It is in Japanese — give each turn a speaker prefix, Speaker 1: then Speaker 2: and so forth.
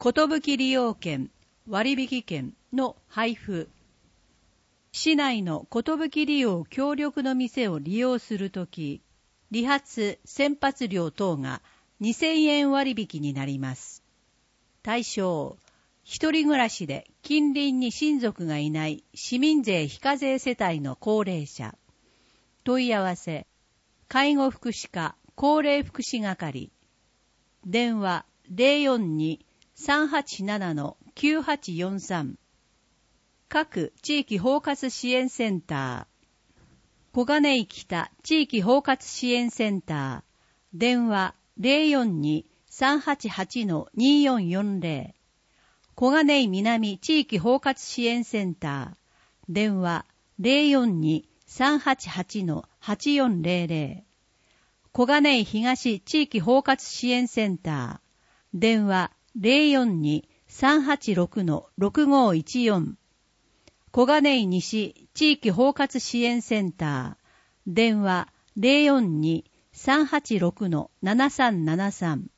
Speaker 1: 寿利用券、割引券の配布。市内の寿利用協力の店を利用するとき、理髪・洗髪料等が2000円割引になります。対象、一人暮らしで近隣に親族がいない市民税非課税世帯の高齢者。問い合わせ、介護福祉課高齢福祉係。電話042-387-9843。各地域包括支援センター。小金井北地域包括支援センター。電話042-388-2440。小金井南地域包括支援センター。電話042-388-8400。小金井東地域包括支援センター。電話042-386-6514。小金井西地域包括支援センター。電話042-386-7373。